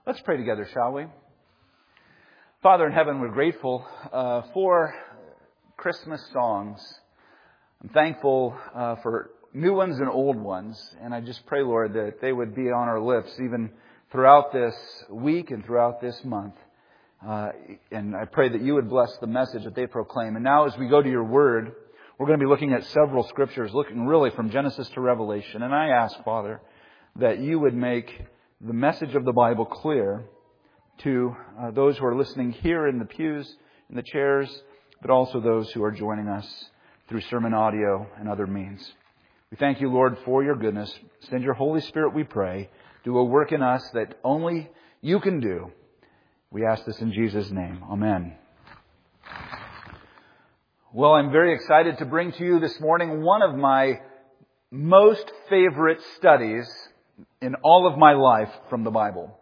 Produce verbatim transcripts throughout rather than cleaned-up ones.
Let's pray together, shall we? Father in heaven, we're grateful uh, for Christmas songs. I'm thankful uh, for new ones and old ones. And I just pray, Lord, that they would be on our lips even throughout this week and throughout this month. Uh, and I pray that you would bless the message that they proclaim. And now as we go to your word, we're going to be looking at several scriptures, looking really from Genesis to Revelation. And I ask, Father, that you would make the message of the Bible clear to uh, those who are listening here in the pews, in the chairs, but also those who are joining us through sermon audio and other means. We thank you, Lord, for your goodness. Send your Holy Spirit, we pray. Do a work in us that only you can do. We ask this in Jesus' name. Amen. Well, I'm very excited to bring to you this morning one of my most favorite studies in all of my life from the Bible.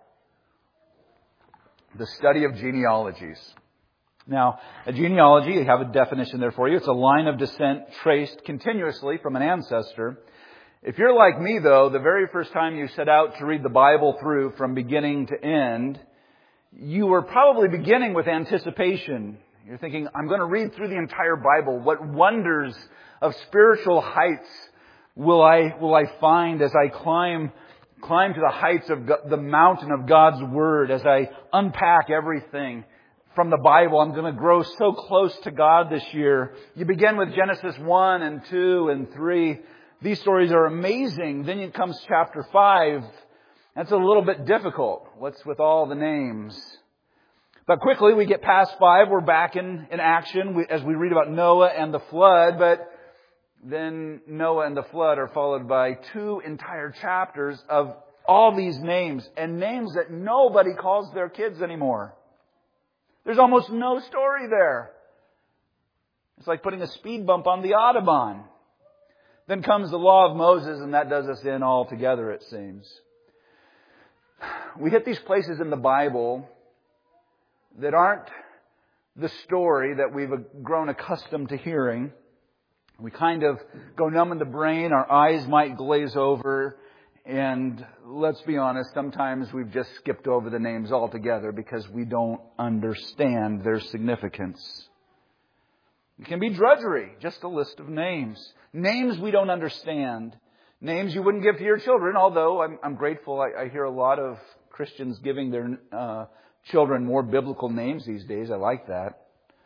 The study of genealogies. Now, a genealogy, I have a definition there for you. It's a line of descent traced continuously from an ancestor. If you're like me, though, the very first time you set out to read the Bible through from beginning to end, you were probably beginning with anticipation. You're thinking, I'm going to read through the entire Bible. What wonders of spiritual heights will I will I find as I climb climb to the heights of the mountain of God's Word, as I unpack everything from the Bible. I'm going to grow so close to God this year. You begin with Genesis one and two and three. These stories are amazing. Then it comes chapter five. That's a little bit difficult. What's with all the names? But quickly we get past five. We're back in, in action as we read about Noah and the flood. But then Noah and the flood are followed by two entire chapters of all these names, and names that nobody calls their kids anymore. There's almost no story there. It's like putting a speed bump on the Autobahn. Then comes the law of Moses, and that does us in altogether, it seems. We hit these places in the Bible that aren't the story that we've grown accustomed to hearing. We kind of go numb in the brain, our eyes might glaze over, and let's be honest, sometimes we've just skipped over the names altogether because we don't understand their significance. It can be drudgery, just a list of names. Names we don't understand. Names you wouldn't give to your children, although I'm, I'm grateful. I, I hear a lot of Christians giving their uh, children more biblical names these days. I like that.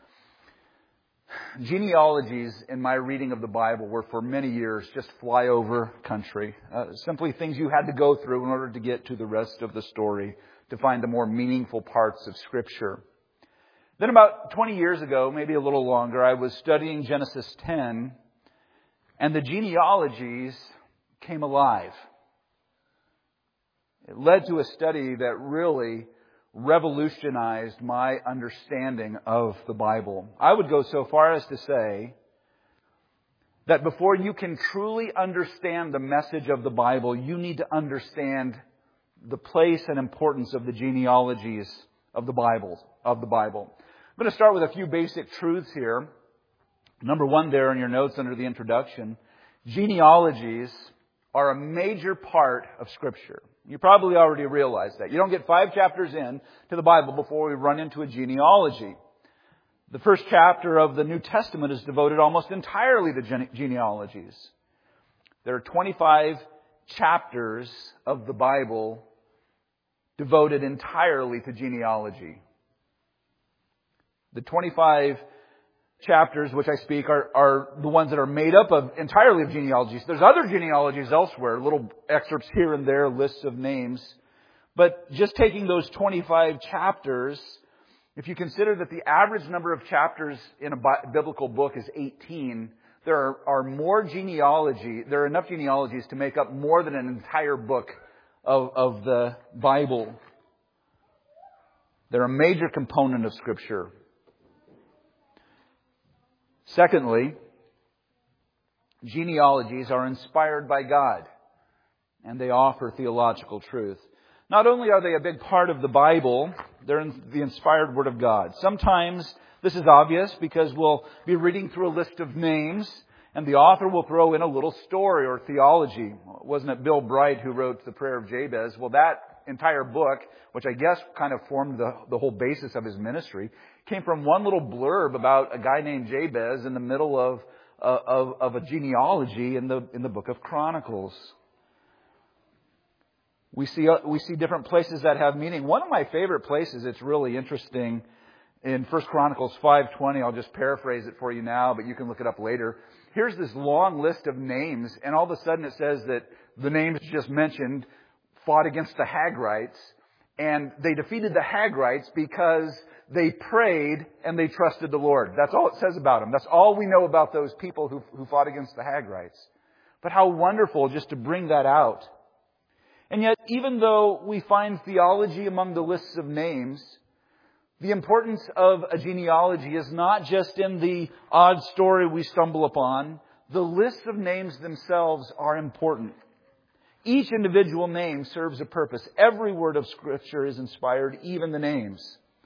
Genealogies in my reading of the Bible were for many years just flyover country. Uh, simply things you had to go through in order to get to the rest of the story, to find the more meaningful parts of Scripture. Then about twenty years ago, maybe a little longer, I was studying Genesis ten, and the genealogies came alive. It led to a study that really revolutionized my understanding of the Bible. I would go so far as to say that before you can truly understand the message of the Bible, you need to understand the place and importance of the genealogies of the Bible. Of the Bible. I'm going to start with a few basic truths here. Number one there in your notes under the introduction, genealogies are a major part of Scripture. You probably already realize that. You don't get five chapters in to the Bible before we run into a genealogy. The first chapter of the New Testament is devoted almost entirely to gene- genealogies. There are twenty-five chapters of the Bible devoted entirely to genealogy. The twenty-five chapters which I speak are, are the ones that are made up of entirely of genealogies. There's other genealogies elsewhere, little excerpts here and there, lists of names. But just taking those twenty-five chapters, if you consider that the average number of chapters in a biblical book is eighteen, there are, are more genealogy, there are enough genealogies to make up more than an entire book of, of the Bible. They're a major component of Scripture. Secondly, genealogies are inspired by God, and they offer theological truth. Not only are they a big part of the Bible, they're in the inspired Word of God. Sometimes this is obvious because we'll be reading through a list of names, and the author will throw in a little story or theology. Wasn't it Bill Bright who wrote the Prayer of Jabez? Well, that entire book, which I guess kind of formed the, the whole basis of his ministry, came from one little blurb about a guy named Jabez in the middle of, uh, of, of a genealogy in the, in the book of Chronicles. We see, uh, we see different places that have meaning. One of my favorite places, it's really interesting, in First Chronicles five twenty, I'll just paraphrase it for you now, but you can look it up later. Here's this long list of names, and all of a sudden it says that the names just mentioned fought against the Hagrites, and they defeated the Hagrites because they prayed and they trusted the Lord. That's all it says about them. That's all we know about those people who, who fought against the Hagrites. But how wonderful just to bring that out. And yet, even though we find theology among the lists of names, the importance of a genealogy is not just in the odd story we stumble upon. The lists of names themselves are important. Each individual name serves a purpose. Every word of Scripture is inspired, even the names.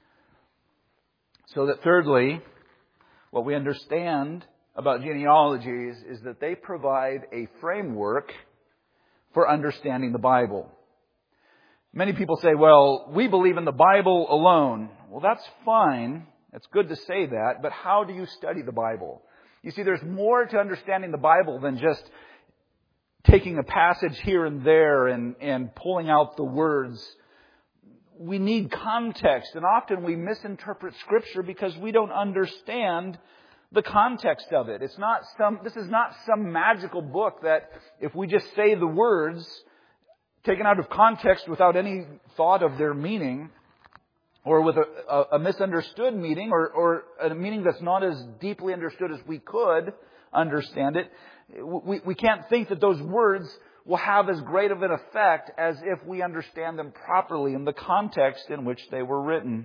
So that thirdly, what we understand about genealogies is that they provide a framework for understanding the Bible. Many people say, well, we believe in the Bible alone. Well, that's fine. It's good to say that. But how do you study the Bible? You see, there's more to understanding the Bible than just taking a passage here and there and, and pulling out the words. We need context. And often we misinterpret Scripture because we don't understand the context of it. It's not some, this is not some magical book that if we just say the words taken out of context without any thought of their meaning, or with a, a, a misunderstood meaning, or, or a meaning that's not as deeply understood as we could understand it, we, we can't think that those words will have as great of an effect as if we understand them properly in the context in which they were written.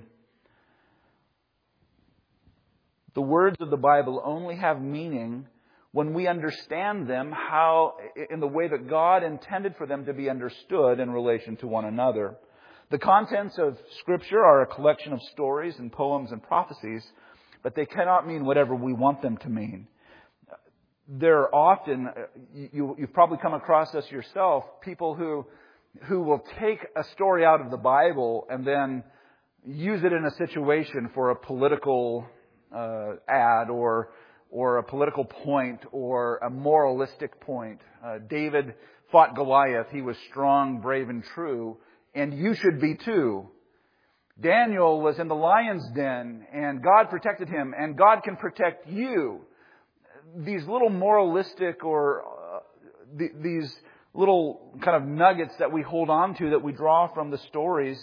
The words of the Bible only have meaning when we understand them how, in the way that God intended for them to be understood in relation to one another. The contents of Scripture are a collection of stories and poems and prophecies, but they cannot mean whatever we want them to mean. There are often, you, you've probably come across this yourself, people who, who will take a story out of the Bible and then use it in a situation for a political uh, ad or or a political point or a moralistic point. Uh, David fought Goliath. He was strong, brave, and true. And you should be too. Daniel was in the lion's den and God protected him and God can protect you. These little moralistic or uh, th- these little kind of nuggets that we hold on to that we draw from the stories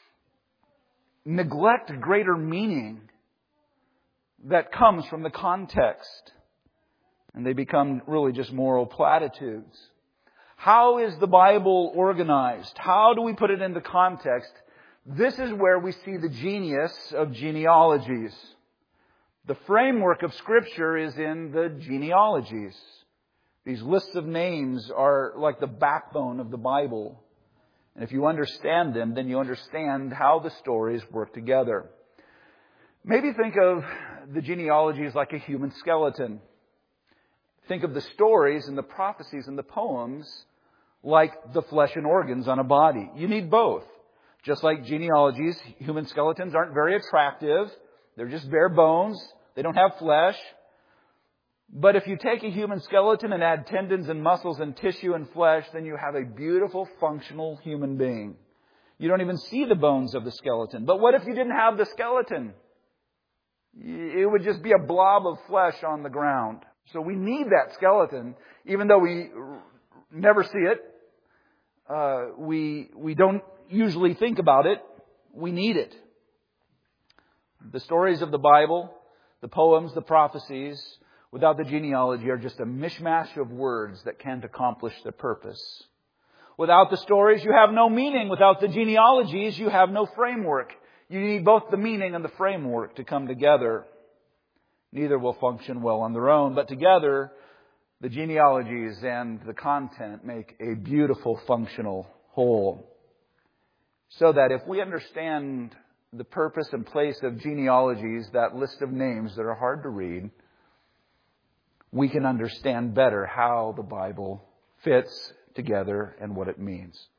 neglect greater meaning that comes from the context. And they become really just moral platitudes. How is the Bible organized? How do we put it into context? This is where we see the genius of genealogies. The framework of Scripture is in the genealogies. These lists of names are like the backbone of the Bible. And if you understand them, then you understand how the stories work together. Maybe think of the genealogies like a human skeleton. Think of the stories and the prophecies and the poems like the flesh and organs on a body. You need both. Just like genealogies, human skeletons aren't very attractive. They're just bare bones. They don't have flesh. But if you take a human skeleton and add tendons and muscles and tissue and flesh, then you have a beautiful, functional human being. You don't even see the bones of the skeleton. But what if you didn't have the skeleton? It would just be a blob of flesh on the ground. So we need that skeleton, even though we never see it. Uh, we we don't usually think about it. We need it. The stories of the Bible, the poems, the prophecies, without the genealogy are just a mishmash of words that can't accomplish their purpose. Without the stories, you have no meaning. Without the genealogies, you have no framework. You need both the meaning and the framework to come together. Neither will function well on their own, but together, the genealogies and the content make a beautiful, functional whole. So that if we understand the purpose and place of genealogies, that list of names that are hard to read, we can understand better how the Bible fits together and what it means.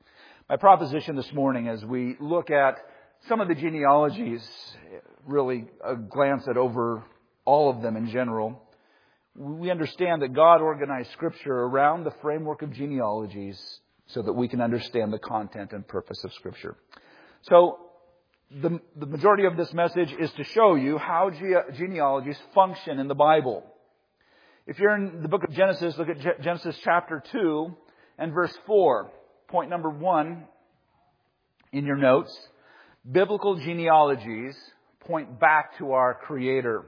My proposition this morning as we look at some of the genealogies, really a glance at over all of them in general, we understand that God organized Scripture around the framework of genealogies so that we can understand the content and purpose of Scripture. So, the, the majority of this message is to show you how ge- genealogies function in the Bible. If you're in the book of Genesis, look at Ge- Genesis chapter two and verse four. Point number one in your notes. Biblical genealogies point back to our Creator.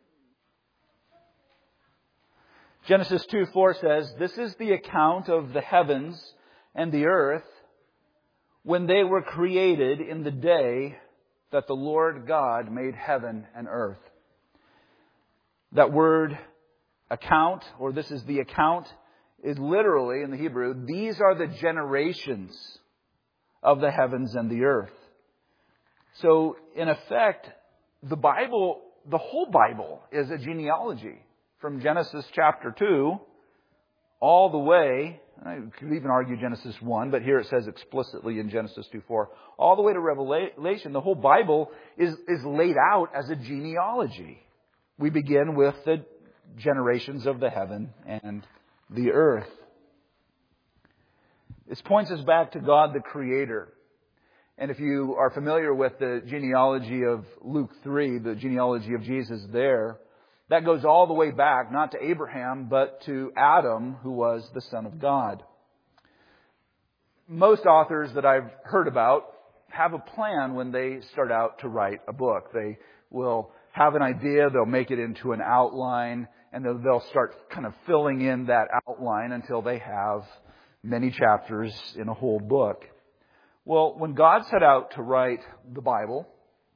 Genesis two four says, "This is the account of the heavens and the earth when they were created in the day that the Lord God made heaven and earth." That word account, or this is the account, is literally in the Hebrew, these are the generations of the heavens and the earth. So, in effect, the Bible, the whole Bible is a genealogy. From Genesis chapter two all the way, I could even argue Genesis one, but here it says explicitly in Genesis two four, all the way to Revelation, the whole Bible is, is laid out as a genealogy. We begin with the generations of the heaven and the earth. This points us back to God the Creator. And if you are familiar with the genealogy of Luke three, the genealogy of Jesus there, that goes all the way back, not to Abraham, but to Adam, who was the Son of God. Most authors that I've heard about have a plan when they start out to write a book. They will have an idea, they'll make it into an outline, and they'll start kind of filling in that outline until they have many chapters in a whole book. Well, when God set out to write the Bible,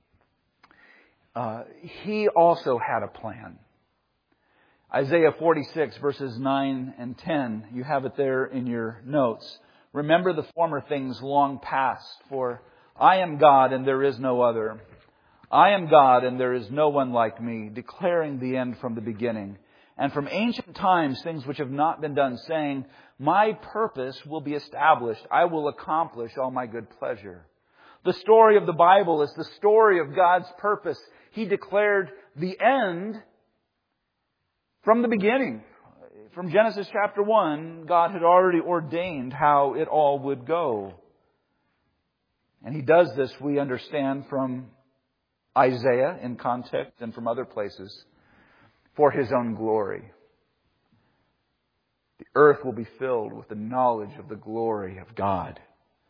Uh, he also had a plan. Isaiah forty-six verses nine and ten. You have it there in your notes. "Remember the former things long past, for I am God and there is no other. I am God and there is no one like me, declaring the end from the beginning. And from ancient times things which have not been done, saying, my purpose will be established. I will accomplish all my good pleasure." The story of the Bible is the story of God's purpose. He declared the end from the beginning. From Genesis chapter one, God had already ordained how it all would go. And He does this, we understand, from Isaiah in context and from other places, for His own glory. The earth will be filled with the knowledge of the glory of God.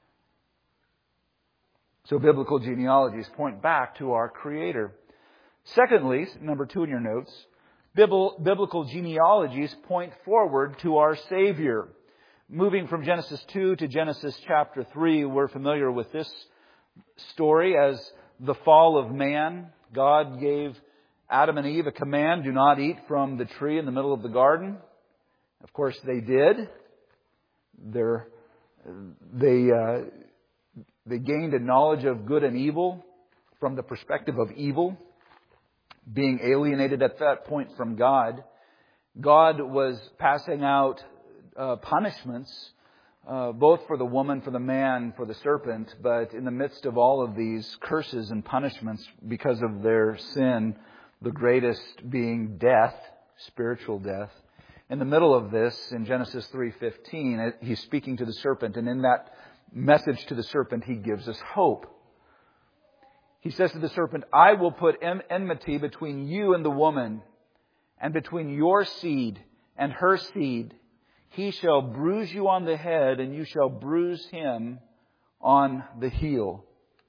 So biblical genealogies point back to our Creator. Secondly, number two in your notes, biblical genealogies point forward to our Savior. Moving from Genesis two to Genesis chapter three, we're familiar with this story as the fall of man. God gave Adam and Eve a command, do not eat from the tree in the middle of the garden. Of course, they did. They're, they... Uh, They gained a knowledge of good and evil from the perspective of evil, being alienated at that point from God. God was passing out uh, punishments, uh, both for the woman, for the man, for the serpent. But in the midst of all of these curses and punishments because of their sin, the greatest being death, spiritual death. In the middle of this, in Genesis three fifteen, He's speaking to the serpent, and in that message to the serpent, He gives us hope. He says to the serpent, "I will put enmity between you and the woman, and between your seed and her seed. He shall bruise you on the head, and you shall bruise him on the heel."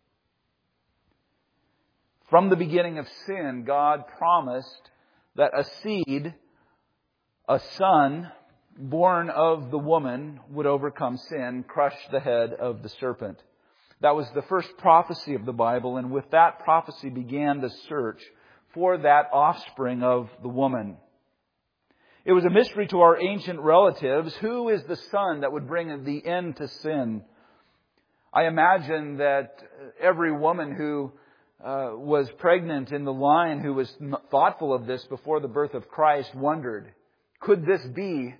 From the beginning of sin, God promised that a seed, a son, born of the woman, would overcome sin, crush the head of the serpent. That was the first prophecy of the Bible, and with that prophecy began the search for that offspring of the woman. It was a mystery to our ancient relatives. Who is the son that would bring the end to sin? I imagine that every woman who uh, was pregnant in the line, who was thoughtful of this before the birth of Christ, wondered, could this be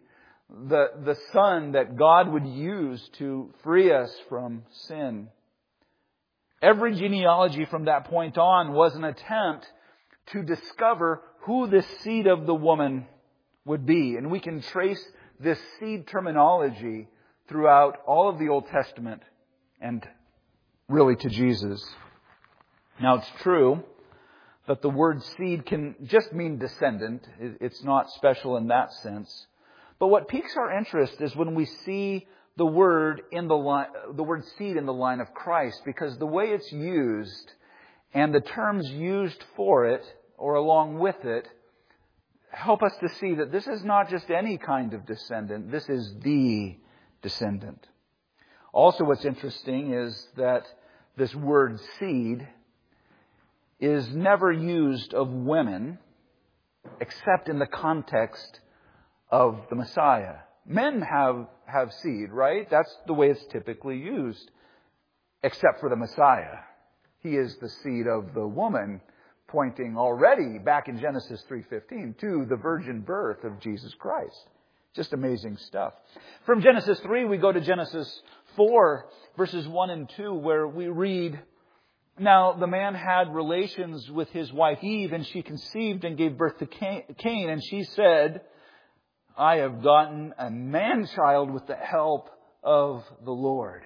the, the Son that God would use to free us from sin. Every genealogy from that point on was an attempt to discover who the seed of the woman would be. And we can trace this seed terminology throughout all of the Old Testament and really to Jesus. Now it's true that the word seed can just mean descendant. It's not special in that sense. But what piques our interest is when we see the word in the line, the word seed in the line of Christ, because the way it's used and the terms used for it or along with it help us to see that this is not just any kind of descendant. This is the descendant. Also, what's interesting is that this word seed is never used of women except in the context of the Messiah. Men have, have seed, right? That's the way it's typically used, except for the Messiah. He is the seed of the woman, pointing already back in Genesis three fifteen to the virgin birth of Jesus Christ. Just amazing stuff. From Genesis three, we go to Genesis four, verses one and two, where we read, "Now the man had relations with his wife Eve, and she conceived and gave birth to Cain. And she said, I have gotten a man-child with the help of the Lord."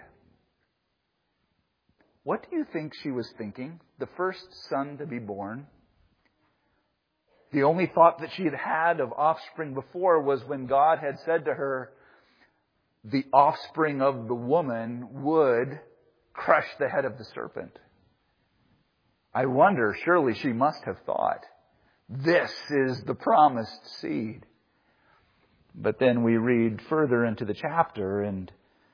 What do you think she was thinking? The first son to be born. The only thought that she had had of offspring before was when God had said to her, the offspring of the woman would crush the head of the serpent. I wonder, surely she must have thought, this is the promised seed. But then we read further into the chapter, and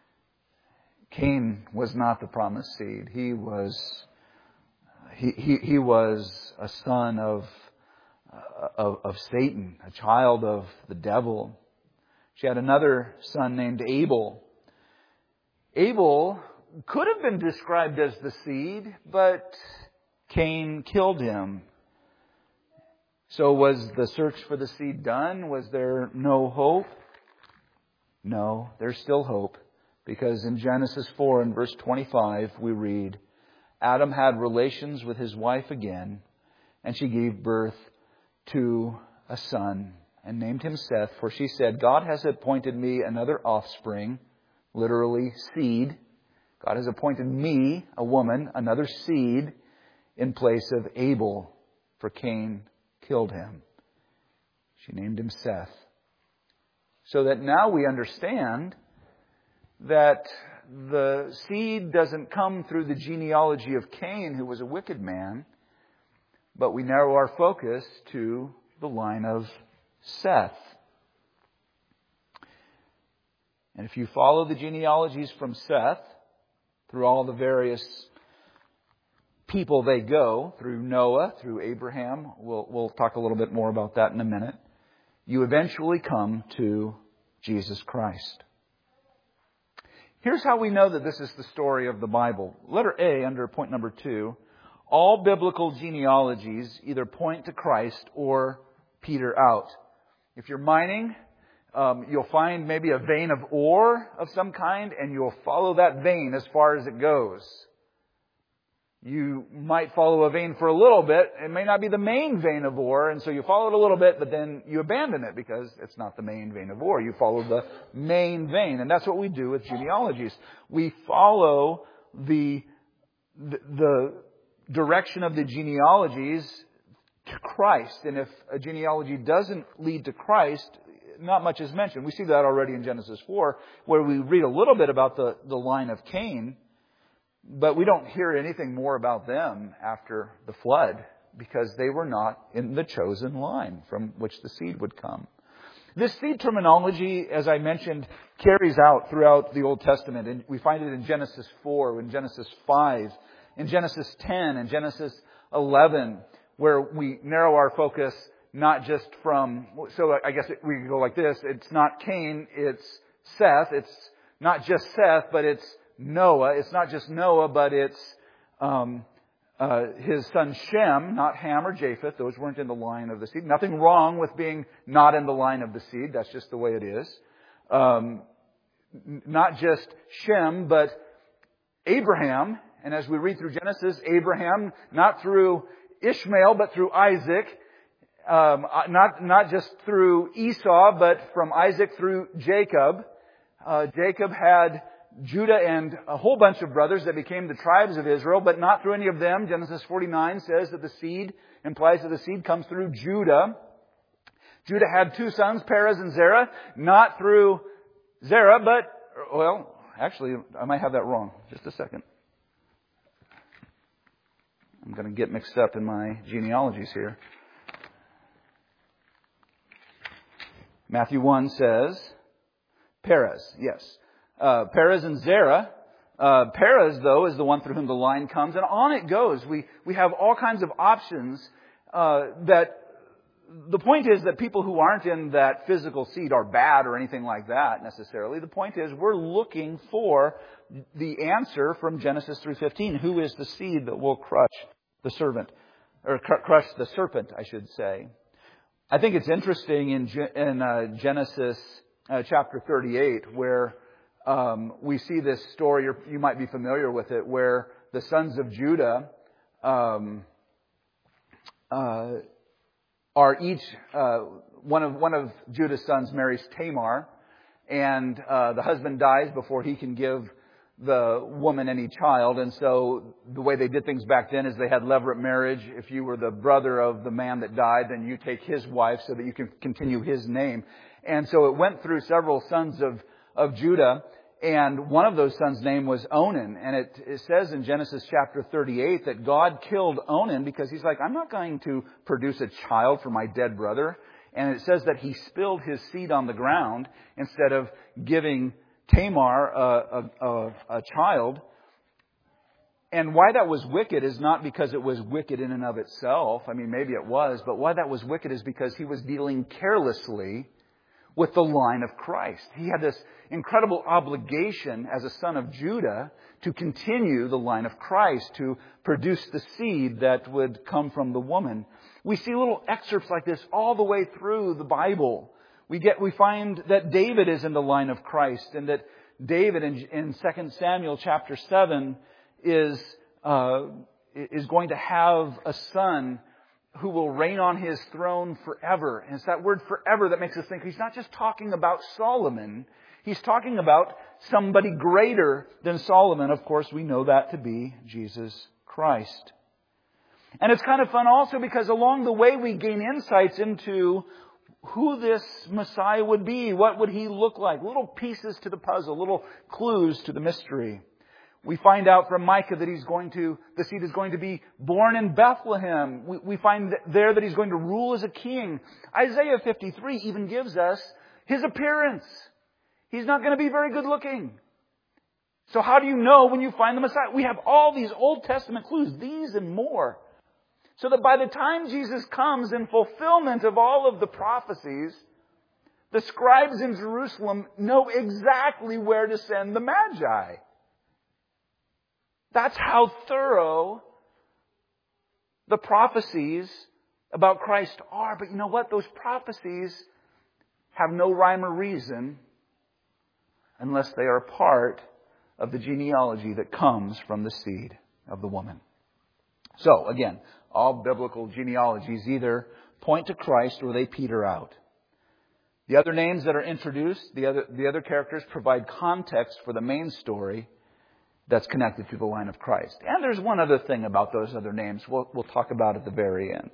Cain was not the promised seed. He was he he, he was a son of, of of Satan, a child of the devil. She had another son named Abel. Abel could have been described as the seed, but Cain killed him. So was the search for the seed done? Was there no hope? No, there's still hope. Because in Genesis four and verse twenty-five we read, Adam had relations with his wife again, and she gave birth to a son and named him Seth, for she said, God has appointed me another offspring, literally seed. God has appointed me, a woman, another seed in place of Abel, for Cain killed him. She named him Seth. So that now we understand that the seed doesn't come through the genealogy of Cain, who was a wicked man, but we narrow our focus to the line of Seth. And if you follow the genealogies from Seth, through all the various people they go, through Noah, through Abraham, we'll, we'll talk a little bit more about that in a minute, you eventually come to Jesus Christ. Here's how we know that this is the story of the Bible. Letter A, under point number two, all biblical genealogies either point to Christ or peter out. If you're mining, um, you'll find maybe a vein of ore of some kind, and you'll follow that vein as far as it goes. You might follow a vein for a little bit. It may not be the main vein of ore, and so you follow it a little bit, but then you abandon it because it's not the main vein of ore. You follow the main vein, and that's what we do with genealogies. We follow the the, the direction of the genealogies to Christ, and if a genealogy doesn't lead to Christ, not much is mentioned. We see that already in Genesis four, where we read a little bit about the, the line of Cain. But we don't hear anything more about them after the flood because they were not in the chosen line from which the seed would come. This seed terminology, as I mentioned, carries out throughout the Old Testament. And we find it in Genesis four, in Genesis five, in Genesis ten, in Genesis eleven, where we narrow our focus not just from, so I guess we can go like this. It's not Cain, it's Seth. It's not just Seth, but it's Noah. It's not just Noah, but it's um, uh, his son Shem, not Ham or Japheth. Those weren't in the line of the seed. Nothing wrong with being not in the line of the seed. That's just the way it is. um, not just Shem, but Abraham. And as we read through Genesis, Abraham, not through Ishmael, but through Isaac. Um, not, not just through Esau, but from Isaac through Jacob. Uh, Jacob had Judah and a whole bunch of brothers that became the tribes of Israel, but not through any of them. Genesis forty-nine says that the seed, implies that the seed comes through Judah. Judah had two sons, Perez and Zerah, not through Zerah, but, well, actually, I might have that wrong. Just a second. I'm going to get mixed up in my genealogies here. Matthew one says, Perez, yes. Uh, Perez and Zerah. Uh, Perez, though, is the one through whom the line comes. And on it goes. We, we have all kinds of options uh, that the point is that people who aren't in that physical seed are bad or anything like that necessarily. The point is we're looking for the answer from Genesis three fifteen. Who is the seed that will crush the serpent? Or cr- crush the serpent, I should say. I think it's interesting in, in uh, Genesis uh, chapter thirty-eight where um, we see this story, or you might be familiar with it, where the sons of Judah um, uh, are each, uh, one of one of Judah's sons marries Tamar, and uh, the husband dies before he can give the woman any child. And so the way they did things back then is they had levirate marriage. If you were the brother of the man that died, then you take his wife so that you can continue his name. And so it went through several sons of, of Judah. And one of those sons' name was Onan. And it, it says in Genesis chapter thirty-eight that God killed Onan because he's like, I'm not going to produce a child for my dead brother. And it says that he spilled his seed on the ground instead of giving Tamar a, a, a, a child. And why that was wicked is not because it was wicked in and of itself. I mean, maybe it was. But why that was wicked is because he was dealing carelessly with the line of Christ. He had this incredible obligation as a son of Judah to continue the line of Christ, to produce the seed that would come from the woman. We see little excerpts like this all the way through the Bible. We get, we find that David is in the line of Christ, and that David in, in Second Samuel chapter seven is, uh, is going to have a son who will reign on his throne forever. And it's that word forever that makes us think he's not just talking about Solomon. He's talking about somebody greater than Solomon. Of course, we know that to be Jesus Christ. And it's kind of fun also because along the way we gain insights into who this Messiah would be. What would he look like? Little pieces to the puzzle, little clues to the mystery. We find out from Micah that he's going to, the seed is going to be born in Bethlehem. We, we find there that he's going to rule as a king. Isaiah fifty-three even gives us his appearance. He's not going to be very good looking. So how do you know when you find the Messiah? We have all these Old Testament clues, these and more. So that by the time Jesus comes in fulfillment of all of the prophecies, the scribes in Jerusalem know exactly where to send the Magi. That's how thorough the prophecies about Christ are. But you know what? Those prophecies have no rhyme or reason unless they are part of the genealogy that comes from the seed of the woman. So, again, all biblical genealogies either point to Christ or they peter out. The other names that are introduced, the other, the other characters provide context for the main story that's connected to the line of Christ. And there's one other thing about those other names we'll, we'll talk about at the very end.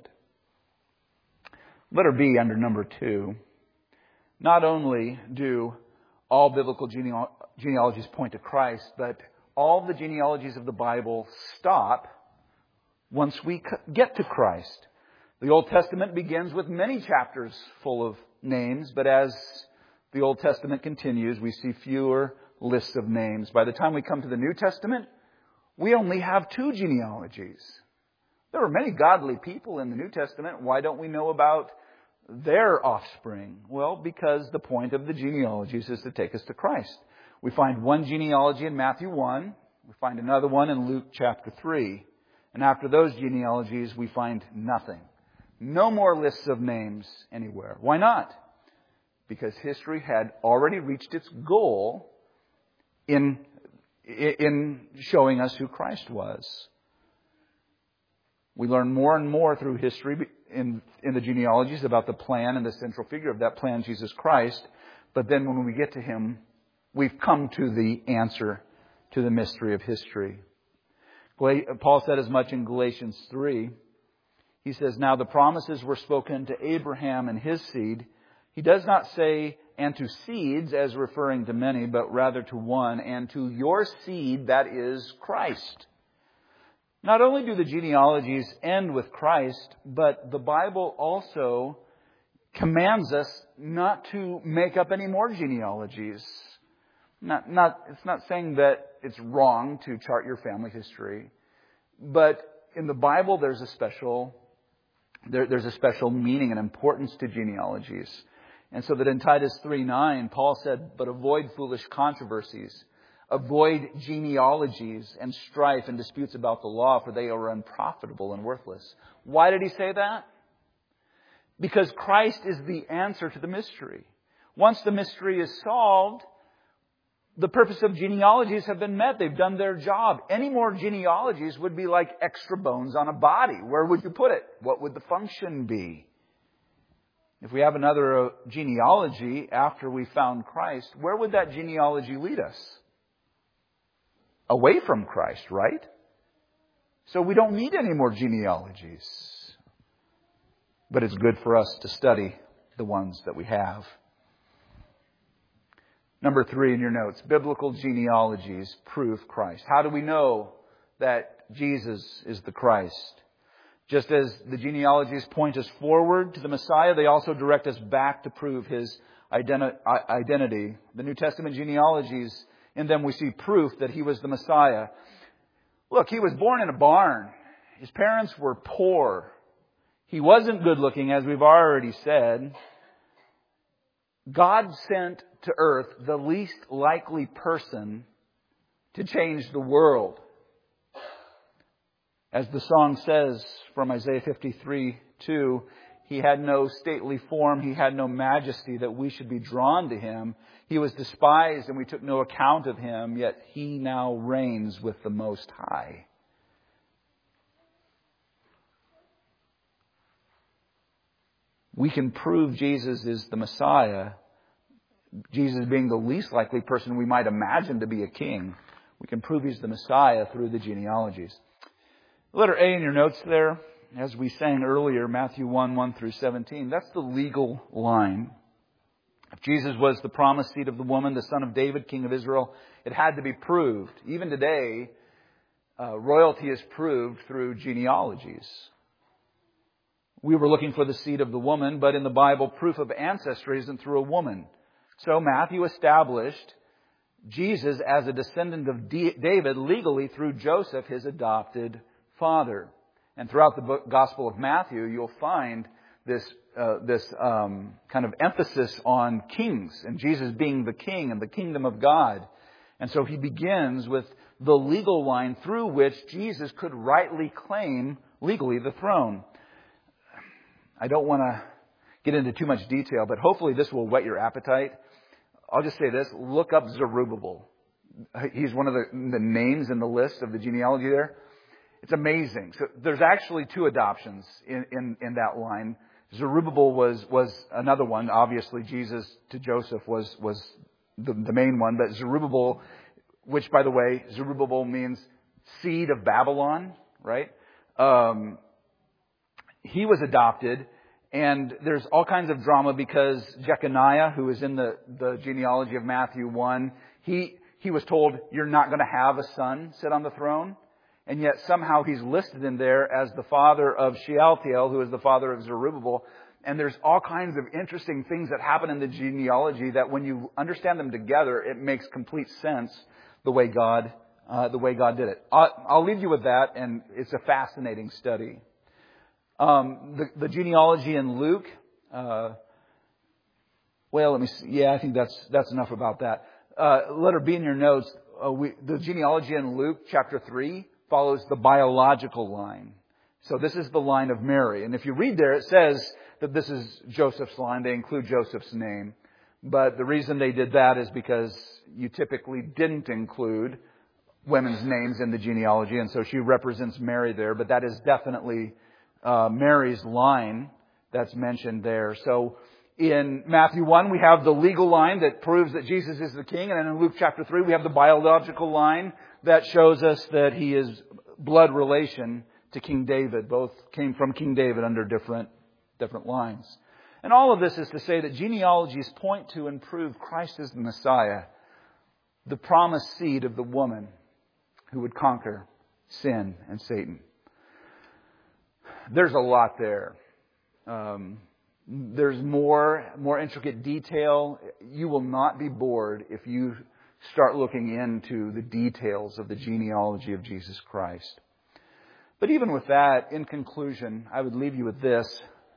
Letter B under number two. Not only do all biblical geneal- genealogies point to Christ, but all the genealogies of the Bible stop once we get to Christ. The Old Testament begins with many chapters full of names, but as the Old Testament continues, we see fewer lists of names. By the time we come to the New Testament, we only have two genealogies. There were many godly people in the New Testament. Why don't we know about their offspring? Well, because the point of the genealogies is to take us to Christ. We find one genealogy in Matthew one. We find another one in Luke chapter three. And after those genealogies, we find nothing. No more lists of names anywhere. Why not? because history had already reached its goal in, in showing us who Christ was. We learn more and more through history in, in the genealogies about the plan and the central figure of that plan, Jesus Christ. But then when we get to Him, we've come to the answer to the mystery of history. Paul said as much in Galatians three. He says, now the promises were spoken to Abraham and his seed. He does not say, and to seeds, as referring to many, but rather to one, and to your seed, that is Christ. Not only do the genealogies end with Christ, but the Bible also commands us not to make up any more genealogies. Not, not, it's not saying that it's wrong to chart your family history, but in the Bible there's a special there, there's a special meaning and importance to genealogies. And so that in Titus three nine, Paul said, but avoid foolish controversies. Avoid genealogies and strife and disputes about the law, for they are unprofitable and worthless. Why did he say that? Because Christ is the answer to the mystery. Once the mystery is solved, the purpose of genealogies have been met. They've done their job. Any more genealogies would be like extra bones on a body. Where would you put it? What would the function be? If we have another genealogy after we found Christ, where would that genealogy lead us? Away from Christ, right? So we don't need any more genealogies. But it's good for us to study the ones that we have. Number three in your notes, biblical genealogies prove Christ. How do we know that Jesus is the Christ? Just as the genealogies point us forward to the Messiah, they also direct us back to prove His identity. The New Testament genealogies, in them we see proof that He was the Messiah. Look, He was born in a barn. His parents were poor. He wasn't good looking, as we've already said. God sent to earth the least likely person to change the world. As the song says from Isaiah fifty-three two, He had no stately form, He had no majesty that we should be drawn to Him. He was despised and we took no account of Him, yet He now reigns with the Most High. We can prove Jesus is the Messiah, Jesus being the least likely person we might imagine to be a king. We can prove He's the Messiah through the genealogies. Letter A in your notes there, as we sang earlier, Matthew one, one through seventeen, that's the legal line. If Jesus was the promised seed of the woman, the son of David, king of Israel, it had to be proved. Even today, uh, royalty is proved through genealogies. We were looking for the seed of the woman, but in the Bible, proof of ancestry isn't through a woman. So Matthew established Jesus as a descendant of David legally through Joseph, his adopted father. And throughout the book, Gospel of Matthew, you'll find this uh, this um, kind of emphasis on kings and Jesus being the king and the kingdom of God. And so he begins with the legal line through which Jesus could rightly claim legally the throne. I don't want to get into too much detail, but hopefully this will whet your appetite. I'll just say this. Look up Zerubbabel. He's one of the, the names in the list of the genealogy there. It's amazing. So there's actually two adoptions in, in, in that line. Zerubbabel was, was another one. Obviously, Jesus to Joseph was, was the, the main one. But Zerubbabel, which, by the way, Zerubbabel means seed of Babylon, right? Um, he was adopted. And there's all kinds of drama because Jeconiah, who is in the, the genealogy of Matthew one, he, he was told, you're not going to have a son sit on the throne. And yet somehow he's listed in there as the father of Shealtiel, who is the father of Zerubbabel. And there's all kinds of interesting things that happen in the genealogy that when you understand them together, it makes complete sense the way God, uh, the way God did it. I'll, I'll leave you with that, and it's a fascinating study. Um, the, the genealogy in Luke, uh, well, let me see. Yeah, I think that's, that's enough about that. Uh, letter B in your notes, uh, we, the genealogy in Luke chapter three follows the biological line. So this is the line of Mary. And if you read there, it says that this is Joseph's line. They include Joseph's name. But the reason they did that is because you typically didn't include women's names in the genealogy, and so she represents Mary there. But that is definitely uh, Mary's line that's mentioned there. So in Matthew one, we have the legal line that proves that Jesus is the king. And then in Luke chapter three, we have the biological line that shows us that he is blood relation to King David. Both came from King David under different, different lines. And all of this is to say that genealogies point to and prove Christ is the Messiah, the promised seed of the woman who would conquer sin and Satan. There's a lot there. Um, there's more, more intricate detail. You will not be bored if you start looking into the details of the genealogy of Jesus Christ. But even with that, in conclusion, I would leave you with this.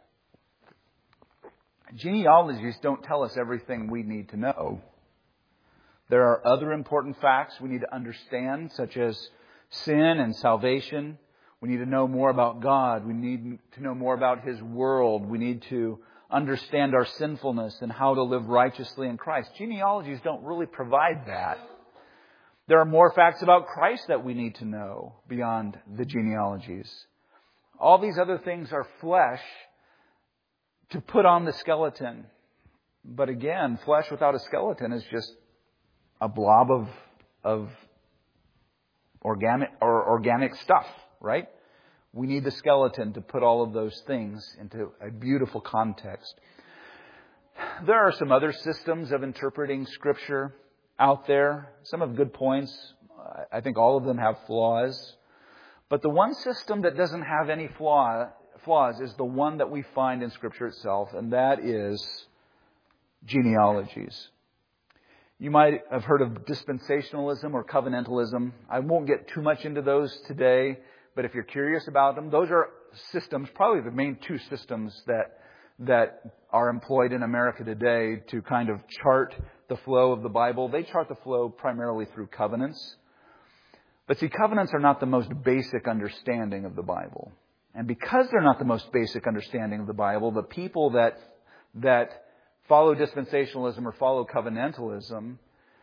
Genealogies don't tell us everything we need to know. There are other important facts we need to understand, such as sin and salvation. We need to know more about God. We need to know more about His world. We need to understand our sinfulness and how to live righteously in Christ. Genealogies don't really provide that. There are more facts about Christ that we need to know beyond the genealogies. All these other things are flesh to put on the skeleton. But again, flesh without a skeleton is just a blob of, of organic or organic stuff, right? We need the skeleton to put all of those things into a beautiful context. There are some other systems of interpreting Scripture out there. Some have good points. I think all of them have flaws. But the one system that doesn't have any flaw, flaws is the one that we find in Scripture itself, and that is genealogies. You might have heard of dispensationalism or covenantalism. I won't get too much into those today, but if you're curious about them, those are systems, probably the main two systems that that are employed in America today to kind of chart the flow of the Bible. They chart the flow primarily through covenants. But see, covenants are not the most basic understanding of the Bible. And because they're not the most basic understanding of the Bible, the people that that follow dispensationalism or follow covenantalism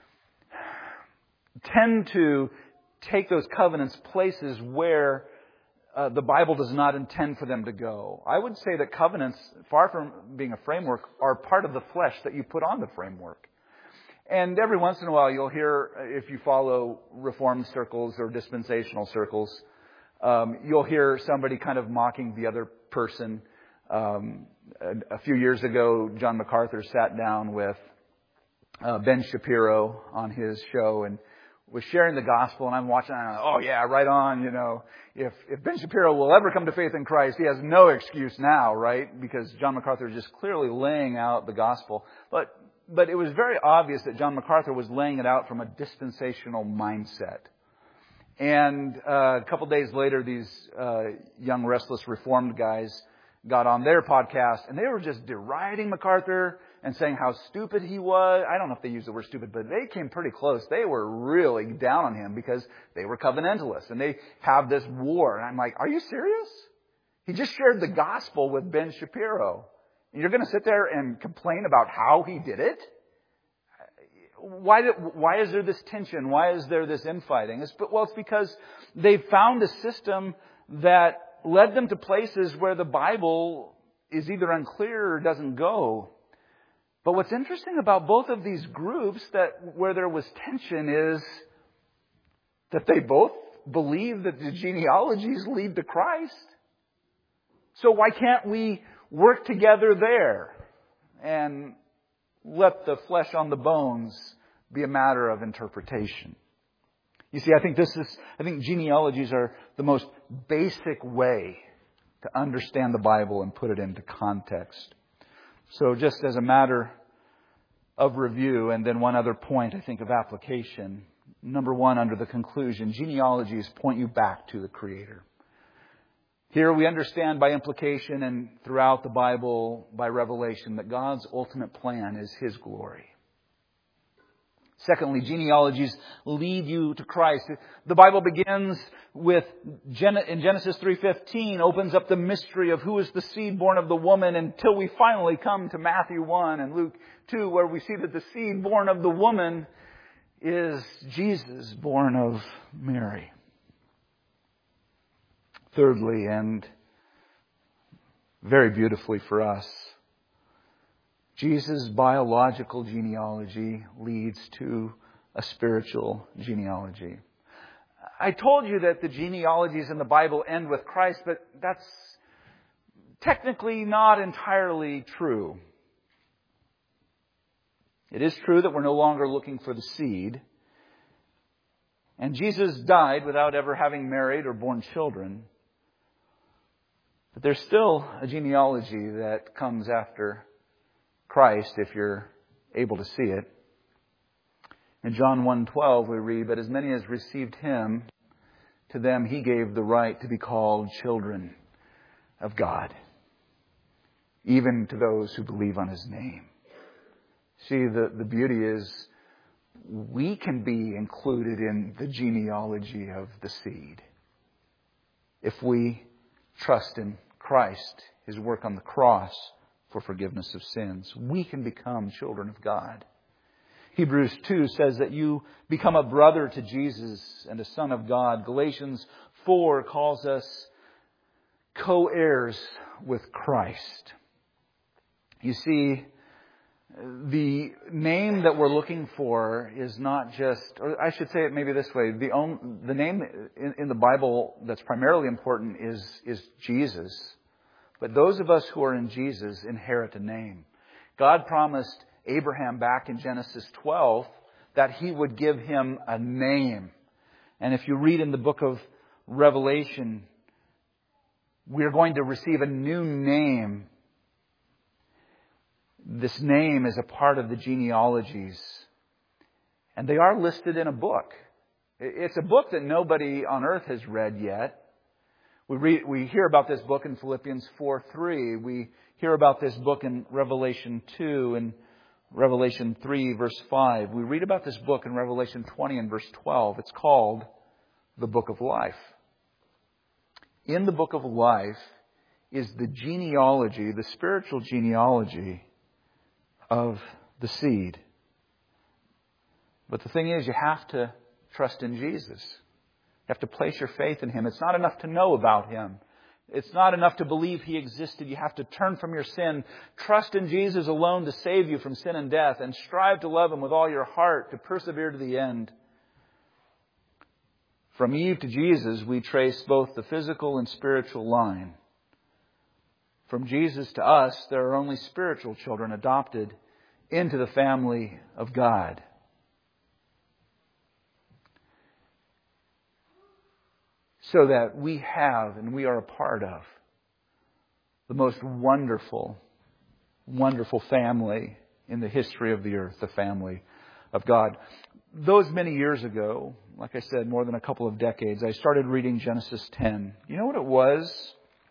tend to take those covenants places where uh, the Bible does not intend for them to go. I would say that covenants, far from being a framework, are part of the flesh that you put on the framework. And every once in a while you'll hear, if you follow Reformed circles or dispensational circles, um, you'll hear somebody kind of mocking the other person. Um, a, a few years ago, John MacArthur sat down with uh, Ben Shapiro on his show and was sharing the gospel, and I'm watching, and I'm like, oh yeah, right on, you know. If, if Ben Shapiro will ever come to faith in Christ, he has no excuse now, right? Because John MacArthur is just clearly laying out the gospel. But, but it was very obvious that John MacArthur was laying it out from a dispensational mindset. And uh, a couple days later, these uh, young, restless, Reformed guys got on their podcast, and they were just deriding MacArthur and saying how stupid he was. I don't know if they used the word stupid, but they came pretty close. They were really down on him because they were covenantalists, and they have this war. And I'm like, are you serious? He just shared the gospel with Ben Shapiro. And you're going to sit there and complain about how he did it? Why, did, why is there this tension? Why is there this infighting? It's, well, it's because they found a system that led them to places where the Bible is either unclear or doesn't go. But what's interesting about both of these groups that where there was tension is that they both believe that the genealogies lead to Christ. So why can't we work together there and let the flesh on the bones be a matter of interpretation? You see, I think this is, I think genealogies are the most basic way to understand the Bible and put it into context. So just as a matter of review, and then one other point, I think, of application. Number one, under the conclusion, genealogies point you back to the Creator. Here we understand by implication and throughout the Bible by revelation that God's ultimate plan is His glory. Secondly, genealogies lead you to Christ. The Bible begins with, in Genesis three fifteen, opens up the mystery of who is the seed born of the woman until we finally come to Matthew one and Luke two, where we see that the seed born of the woman is Jesus, born of Mary. Thirdly, and very beautifully for us, Jesus' biological genealogy leads to a spiritual genealogy. I told you that the genealogies in the Bible end with Christ, but that's technically not entirely true. It is true that we're no longer looking for the seed, and Jesus died without ever having married or born children. But there's still a genealogy that comes after Christ, if you're able to see it. In John one twelve we read, "But as many as received Him, to them He gave the right to be called children of God, even to those who believe on His name." See, the, the beauty is we can be included in the genealogy of the seed if we trust in Christ, His work on the cross for forgiveness of sins. We can become children of God. Hebrews two says that you become a brother to Jesus and a son of God. Galatians four calls us co-heirs with Christ. You see, the name that we're looking for is not just, or I should say it maybe this way, the only, the name in, in the Bible that's primarily important is, is Jesus. But those of us who are in Jesus inherit a name. God promised Abraham back in Genesis twelve that He would give him a name. And if you read in the book of Revelation, we're going to receive a new name. This name is a part of the genealogies. And they are listed in a book. It's a book that nobody on earth has read yet. We read, we hear about this book in Philippians four three. We hear about this book in Revelation two and Revelation three verse five. We read about this book in Revelation twenty and verse twelve. It's called the Book of Life. In the Book of Life is the genealogy, the spiritual genealogy of the seed. But the thing is, you have to trust in Jesus. You have to place your faith in Him. It's not enough to know about Him. It's not enough to believe He existed. You have to turn from your sin, trust in Jesus alone to save you from sin and death, and strive to love Him with all your heart, to persevere to the end. From Eve to Jesus, we trace both the physical and spiritual line. From Jesus to us, there are only spiritual children adopted into the family of God. So that we have and we are a part of the most wonderful, wonderful family in the history of the earth, the family of God. Those many years ago, like I said, more than a couple of decades, I started reading Genesis ten. You know what it was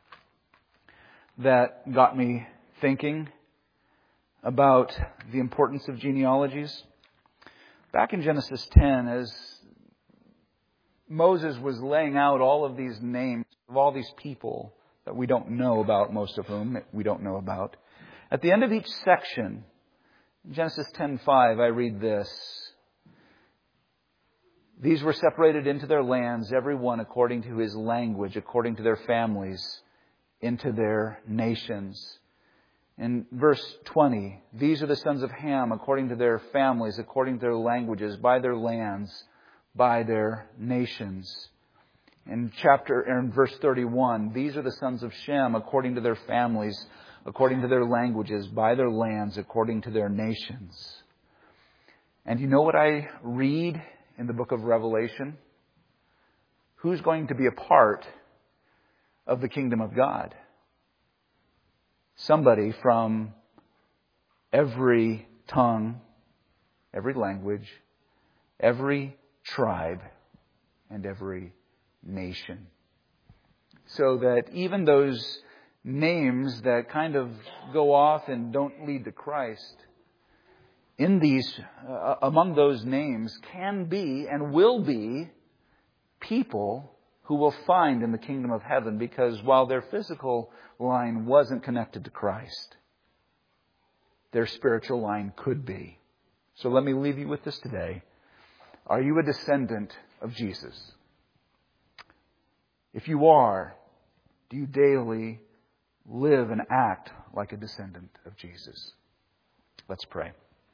that got me thinking about the importance of genealogies? Back in Genesis ten, as Moses was laying out all of these names of all these people that we don't know about, most of whom we don't know about. At the end of each section, Genesis ten five, I read this. These were separated into their lands, every one according to his language, according to their families, into their nations. In verse twenty, these are the sons of Ham according to their families, according to their languages, by their lands, by their nations. In chapter, in verse thirty-one, these are the sons of Shem according to their families, according to their languages, by their lands, according to their nations. And you know what I read in the book of Revelation? Who's going to be a part of the kingdom of God? Somebody from every tongue, every language, every tribe, and every nation. So that even those names that kind of go off and don't lead to Christ, in these, uh, among those names can be and will be people who will find in the kingdom of heaven, because while their physical line wasn't connected to Christ, their spiritual line could be. So let me leave you with this today. Are you a descendant of Jesus? If you are, do you daily live and act like a descendant of Jesus? Let's pray.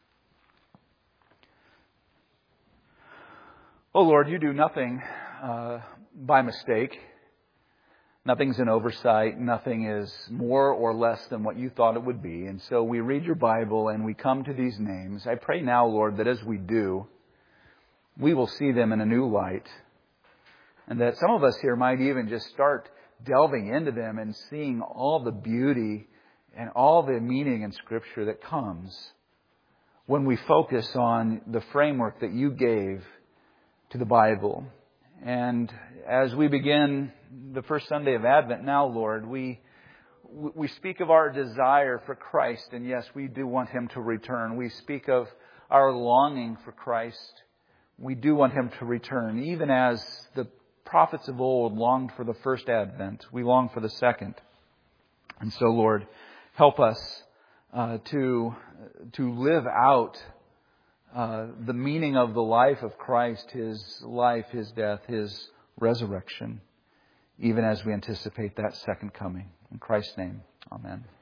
Oh Lord, you do nothing uh, by mistake. Nothing's an oversight. Nothing is more or less than what you thought it would be. And so we read your Bible and we come to these names. I pray now, Lord, that as we do, we will see them in a new light. And that some of us here might even just start delving into them and seeing all the beauty and all the meaning in Scripture that comes when we focus on the framework that you gave to the Bible. And as we begin the first Sunday of Advent now, Lord, we we speak of our desire for Christ, and yes, we do want Him to return. We speak of our longing for Christ. We do want Him to return, even as the prophets of old longed for the first Advent. We long for the second. And so, Lord, help us uh, to to live out Uh, the meaning of the life of Christ, His life, His death, His resurrection, even as we anticipate that second coming. In Christ's name, amen.